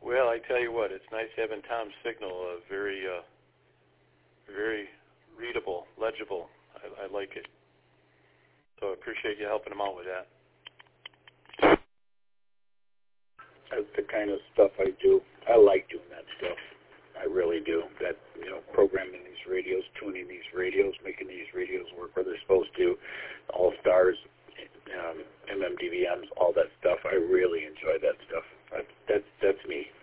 Well, I tell you what, it's nice having Tom's signal very readable, legible. I like it. So I appreciate you helping him out with that. That's the kind of stuff I do. I like doing that stuff. I really do. That, programming these radios, tuning these radios, making these radios work where they're supposed to, All-Stars, MMDVMs, all that stuff. I really enjoy that stuff. That's me.